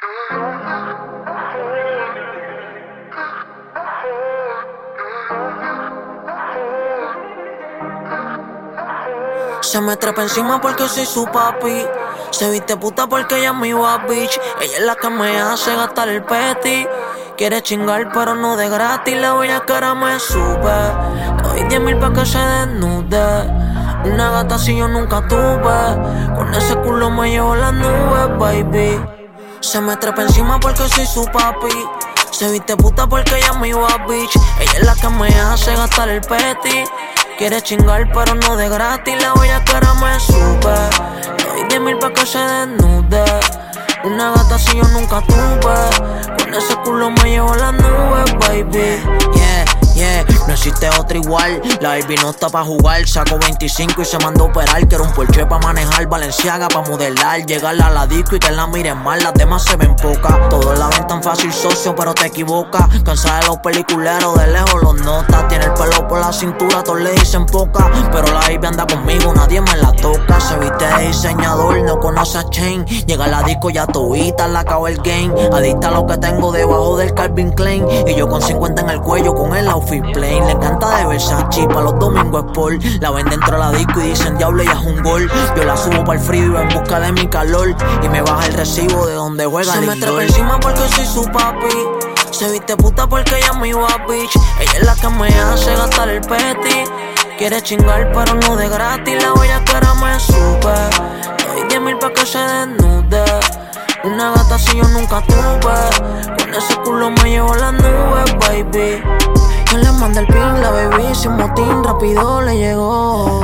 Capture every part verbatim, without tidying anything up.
Se me trepa encima porque soy su papi. Se viste puta porque ella es mi bad bitch. Ella es la que me hace gastar el peti. Quiere chingar pero no de gratis. La bella cara me sube. Doy diez mil pa' que se desnude. Una gata si yo nunca tuve. Con ese culo me llevo las nubes, baby. Se me trepa encima porque soy su papi. Se viste puta porque ella es mi bad bitch. Ella es la que me hace gastar el peti. Quiere chingar pero no de gratis. La bella cara me sube. Doy diez mil pa' que se desnude. Una gata si yo nunca tuve. Con ese culo me llevo las nubes, baby. Yeah, yeah, no existe otra igual. La baby no está pa' jugar. Sacó veinticinco y se mandó a operar. Quiero un Porsche pa' manejar, Balenciaga pa' modelar. Llegar a la disco y que la miren mal. Las demás se ven pocas. Todos la ven tan fácil, socio, pero te equivocas. Cansada de los peliculeros, de lejos los notas. Tiene el pelo por la cintura, todos le dicen poca. Pero la baby anda conmigo, nadie me la toca. Se viste de diseñador, no conoce a Chain. Llega a la disco ya todita, la acabó el game. Adicta a lo que tengo debajo del Calvin Klein. Y yo con cincuenta en el cuello, con el outfit plain. Le encanta de Versace, pa' los domingos sport. La ven dentro de la disco y dicen diablo, ya es un gol. Yo la subo para el frío y va en busca de mi calor. Y me baja el recibo de donde juega el Se me trepa encima porque soy su papi. Se viste puta porque ella es mi bad bitch. Ella es la que me hace gastar el peti. Quiere chingar pero no de gratis. La bella cara me sube. Doy diez mil pa' que se desnude. Una gata si yo nunca tuve. Con ese culo me llevo las nubes, baby. Yo le mandé el pin, la baby sin motín. Rápido le llegó.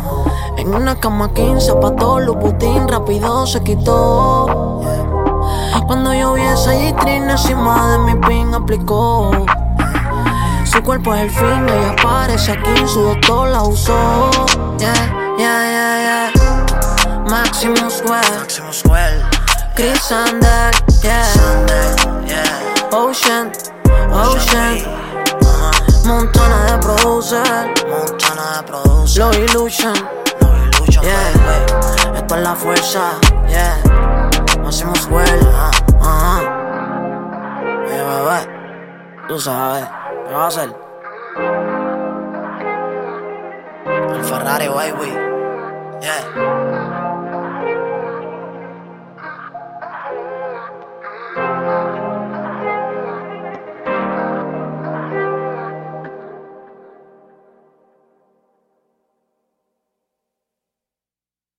En una cama quince zapatos, Louboutin. Rápido se quitó. Cuando yo vi esa G-Trin encima de mi pin aplicó. Su cuerpo es el fin, ella aparece aquí. Su doctor la usó. Yeah, yeah, yeah, yeah. Maximus Well, Maximus Well, Chris Sander, yeah. Sander, yeah. Ocean, Ocean, uh-huh. Montana de producer, Montana de producer, Low Illusion, Low Illusion, yeah. baby. Esto es la fuerza, yeah. Maximus Well, uh -huh. Oye, bebé, tú sabes, ¿qué va a hacer? El Ferrari, baby, yeah.